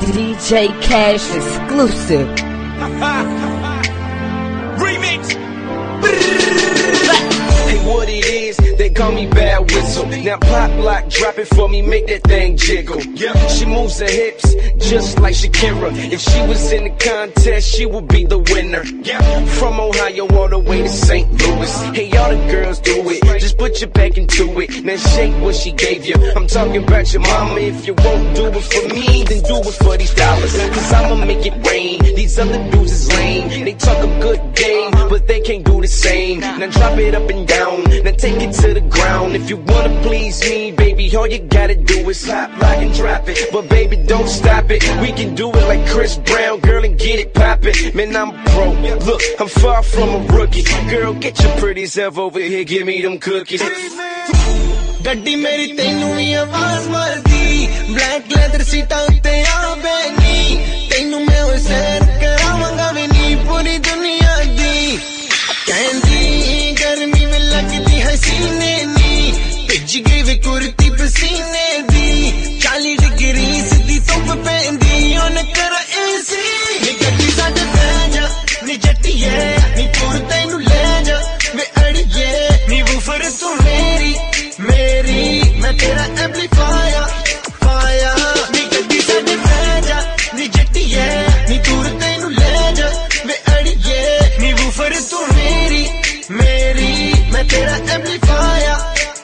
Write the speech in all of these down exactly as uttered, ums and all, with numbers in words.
D J Cash exclusive. Remix. Hey, what it is, they call me Bad Whistle. Now pop lock, drop it for me, make that thing jiggle. Yeah, she moves her hips just like Shakira. If she was in the contest, she would be the winner. Yeah, from Ohio all the way to Saint Louis. Hey, all the girls do it, just put your back into it. Now shake what she gave you. I'm talking about your mama. If you won't do it for me, then do it for these dollars. Cause I'ma make it rain. These other dudes is lame. They talk a good game, but they can't do the same. Now drop it up and down. Now take it to the ground. If you wanna please me, baby, all you gotta do is hop, lock, and drop it. But baby, don't stop it. We can do it like Chris Brown, girl, and get it poppin'. Man, I'm pro. Look, I'm far from a rookie. Girl, get your pretty self over here, give me them cookies. ਗੱਡੀ ਮੇਰੀ ਤੈਨੂੰ ਵੀ ਆਵਾਜ਼ ਮਾਰਦੀ black leather ਸੀਟਾਂ ਉੱਤੇ ਆ ਬੈਣੀ ਤੈਨੂੰ ਮੈਂ ਉਹ ਸੈਰ ਕਰਾਵਾਂਗਾ ਵੀ ਨੀ ਪੂਰੀ ਦੁਨੀਆ ਦੀ ਕਹਿੰਦੀ ਗਰਮੀ ਵਿੱਚ ਲੱਗਦੀ ਹਸੀਨੇ ਨੀ ਭਿੱਜ ਗਈ ਵੇ ਕੁਰਤੀ ਪਸੀਨੇ ਦੀ ਚਾਲੀ ਡਿਗਰੀ ਸਿੱਧੀ ਧੁੱਪ ਪੈਂਦੀ ਉਹਨ ਕਰ ਏਸੀ ਨੀ ਗੱਡੀ ਸਾਡੇ ਬਹਿ ਜਾ ਨੀ ਜੱਟੀਏ ਨੀ ਤੂਰ ਤੈਨੂੰ ਲੈ ਜਾ ਵੇ ਅੜੀਏ ਨੀ ਵੂਫਰ ਤੂੰ ਮੇਰੀ मेरी मैं तेरा एम्पलीफायर फायर नी गड्डी साडे बह जा नी जट्टीए नी दूर तैनू ले जा वे अड़िए नी वूफर तू मेरी मेरी मैं तेरा amplifier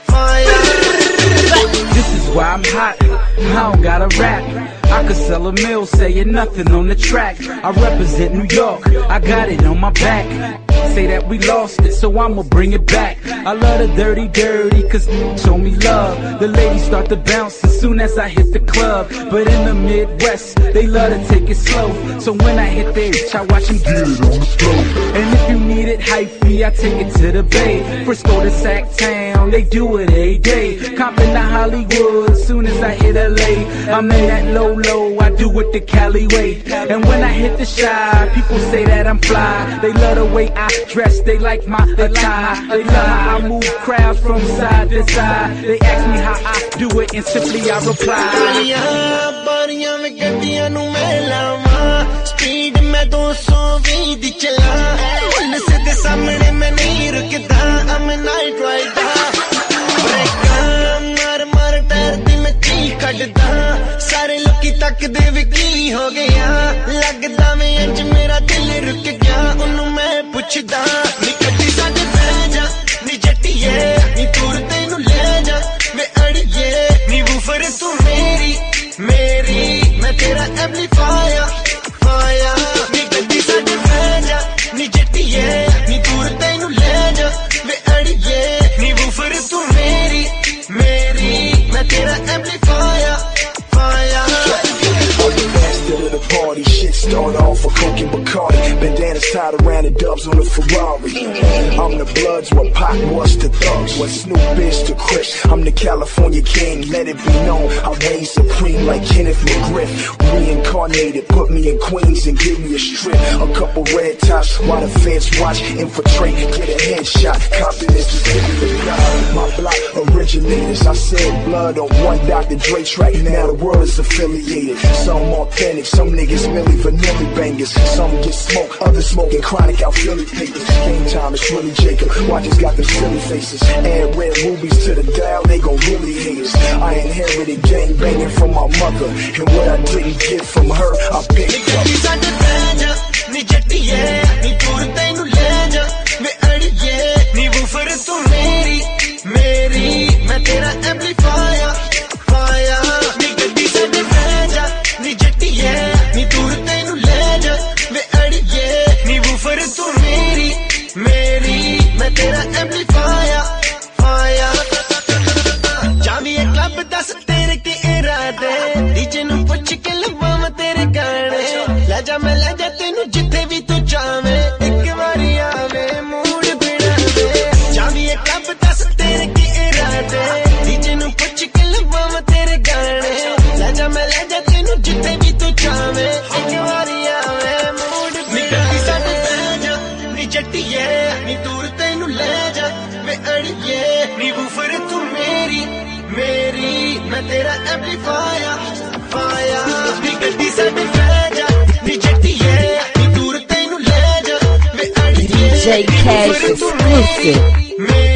fire This is why I'm hot, I don't gotta rap. I could sell a mill saying nothing on the track. I represent New York, I got it on my back. Say that we lost it, so I'ma bring it back. I love the dirty, dirty, cause show me love. The ladies start to bounce as soon as I hit the club. But in the Midwest, they love to take it slow. So when I hit the itch, I watch them get it on the floor. And if you need it hypey, I take it to the Bay. Frisco to Sac Town, they do it every day. Compton to Hollywood, as soon as I hit L A. I'm in that low, low, I do it the Cali way. And when I hit the Shy, people say that I'm fly. They love the way I dress, they like my attire. They love how I move crowds from side to side. They ask me how I do it and simply I reply. ਬਾਰੀਆਂ ਵਿੱਚ ਗੱਡੀਆਂ ਨੂੰ ਮੈਂ ਲਾਵਾਂ speed ਮੈਂ ਦੋ ਸੌ ਵੀਹ ਦੀ ਚਲਾ ਪੁਲਿਸ ਦੇ ਸਾਹਮਣੇ ਮੈਂ ਨਹੀਂ ਰੁਕਦਾ I'm a night rider ਬ੍ਰੇਕਾਂ ਮਾਰ ਮਾਰ ਟਾਇਰ ਦੀ ਮੈਂ ਚੀਖ ਕੱਢਦਾ ਸਾਰੇ ਲੋਕੀ ਤੱਕਦੇ ਵੀ ਕੀ ਹੋ ਗਿਆ ਲੱਗਦਾ ਮੈਂ ਅੱਜ ਮੇਰਾ ਦਿਲ ਰੁਕ ਗਿਆ ਉਹਨੂੰ ਮੈਂ ਪੁੱਛਦਾ ਨੀ ਗੱਡੀ ਸਾਡੇ ਬਹਿ ਜਾ ਨੀ ਜੱਟੀਏ ਨੀ ਦੂਰ ਤੈਨੂੰ ਲੈ ਜਾ ਵੇ ਅੜੀਏ ਨੀ ਵੂਫਰ ਤੂੰ ਮੇਰੀ ਮੇਰੀ ਮੈਂ ਤੇਰਾ ਐਂਪਲੀਫਾਇਰ ਫਾਇਰ ਨੀ ਗੱਡੀ ਸਾਡੇ ਬਹਿ ਜਾ ਨੀ ਜੱਟੀਏ ਨੀ ਦੂਰ ਤੈਨੂੰ ਲੈ ਜਾ ਵੇ ਅੜੀਏ ਨੀ ਵੂਫਰ ਤੂੰ ਮੇਰੀ ਮੇਰੀ ਮੈਂ ਤੇਰਾ amplifier fire To the party, shit start off a Coke and Bacardi. Bandanas tied around the dubs on the Ferrari. I'm the Bloods, what Pac was to Thugs, what Snoop is to Chris. I'm the California king, let it be known I reign supreme like Kenneth McGriff. Reincarnated, put me in Queens and give me a strip. A couple red tops while the feds watch, infiltrate, get a headshot. Confidence is giving the God. My block originators, I said blood on one Doctor Dre track. Now the world is affiliated. Some authentic, some niggas Milli Vanilli bangers. Some get smoke, others smoking chronic out Philly papers. Game time, it's really Jacob. Watches got them silly faces. Add red rubies to the dial, they gon' really hate us. I inherited gang banging from my mother, and what I didn't get from her, I picked up. ਨੀ ਜੱਟੀਏ ਨੀ ਦੂਰ ਤੈਨੂੰ ਲੈ ਜਾ ਵੇ ਅੜੀਏ ਨੀ woofer ਤੂੰ ਮੇਰੀ ਮੇਰੀ ਮੈਂ ਤੇਰਾ ਐਂਪਲੀਫਾਇਰ ਫਾਇਰ ਨੀ ਗੱਡੀ ਸਾਡੇ ਬਹਿ ਜਾ ਨੀ ਜੱਟੀਏ ਨੀ ਦੂਰ ਤੈਨੂੰ ਲੈ ਜਾ ਵੇ ਅੜੀਏ ਨੀ ਵੂਫਰ ਤੂੰ ਮੇਰੀ ਮੇਰੀ ਮੈਂ ਤੇਰਾ ਐਂਪਲੀਫਾਇਰ ਫਾਇਰ ਜਾਵੀਏ ਕਲੱਬ ਦੱਸ ਤੇਰੇ ਕੀ ਇਰਾਦੇ ਡੀਜੇ ਨੂੰ ਪੁੱਛ ਕੇ ਲਵਾਂ ਤੇਰੇ ਗਾਣੇ ਲੈ ਜਾ ਮੈਂ ਲੈ ਜਾ ਤੈਨੂੰ ਜਿੱਥੇ ਵੀ ਤੂੰ ਚਾਵੇਂ ਇੱਕ ਵਾਰੀ ਆਵੇ ਮੂਡ ਬਿਨਾ ਦੇ ਜਾਵੀਏ ਕਲੱਬ ਦੱਸ ਤੇਰੇ ਕੀ ਇਰਾਦੇ ਡੀਜੇ ਨੂੰ ਪੁੱਛ ਕੇ ਲਵਾਂ ਤੇਰੇ ਗਾਣੇ ਲੈ ਜਾ ਮੈਂ ਲੈ ਜਾ ਤੈਨੂੰ ਜਿੱਥੇ ਵੀ ਤੂੰ ਚਾਵੇਂ ਇੱਕ ਵਾਰੀ ਆਵੇ ਮੂਡ ਬਿਨਾ ਦੇ ਸਾਡੇ ਬਹਿ ਜਾ ਨੀ ਜੱਟੀਏ ਨੀ ਦੂਰ ਤੈਨੂੰ ਲੈ ਜਾ ਵੇ ਅੜੀਏ ਨੀ ਵੂਫਰ ਤੂੰ ਮੇਰੀ ਮੇਰੀ ਮੈਂ ਤੇਰਾ ਐਂਪਲੀਫਾਇਰ ਫਾਇਰ ਨੀ ਗੱਡੀ ਸਾਡੇ ਫੈ ਜਾ ਨੀ ਜੱਟੀਏ ਨੀ ਦੂਰ ਤੈਨੂੰ ਲੈ ਜਾ ਵੇ ਅੜੀਏ D J Cash exclusive.